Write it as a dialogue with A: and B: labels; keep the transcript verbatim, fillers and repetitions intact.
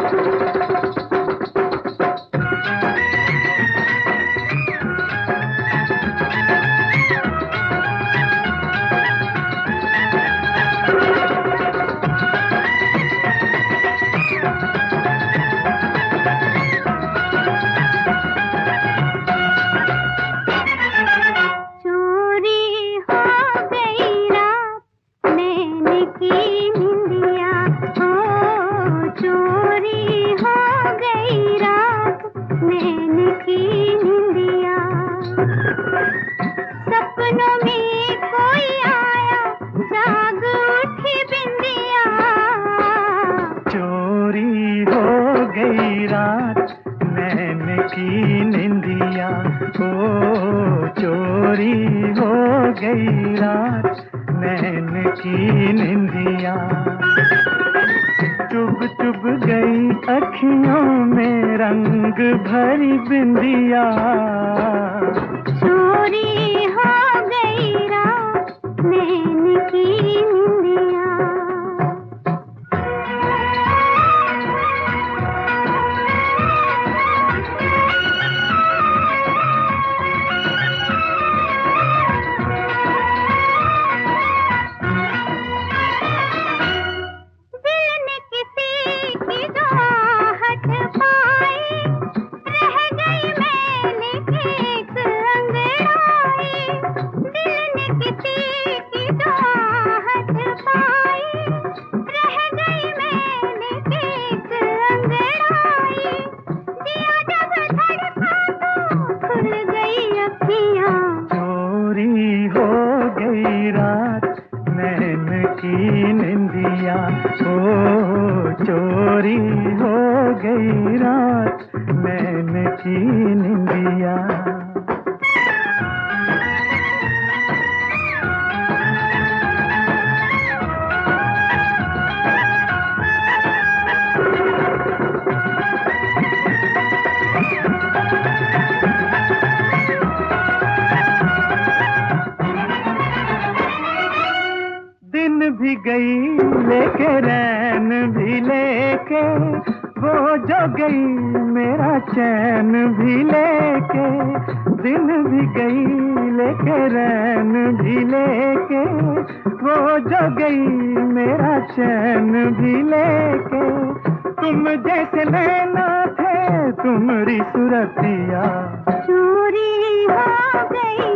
A: सपनों में कोई आया, जाग उठी बिंदिया।
B: चोरी हो गई रात नैन की निंदिया, ओ चोरी हो गई रात नैन की निंदिया। चुभ चुभ गई अखियों में रंग भरी बिंदिया।
A: चोरी हो गई रात नैन की निंदिया।
B: चोरी हो गई रात नैन की निंदिया, ओ चोरी हो गई रात नैन की निंदिया। दिन भी गई लेके रैन भी लेके, वो जो गई मेरा चैन भी लेके। दिन भी गई लेके रैन भी लेके, वो जो गई मेरा चैन भी लेके। तुम जैसे नैना थे तुम्हारी सूरतिया।
A: चोरी हो गई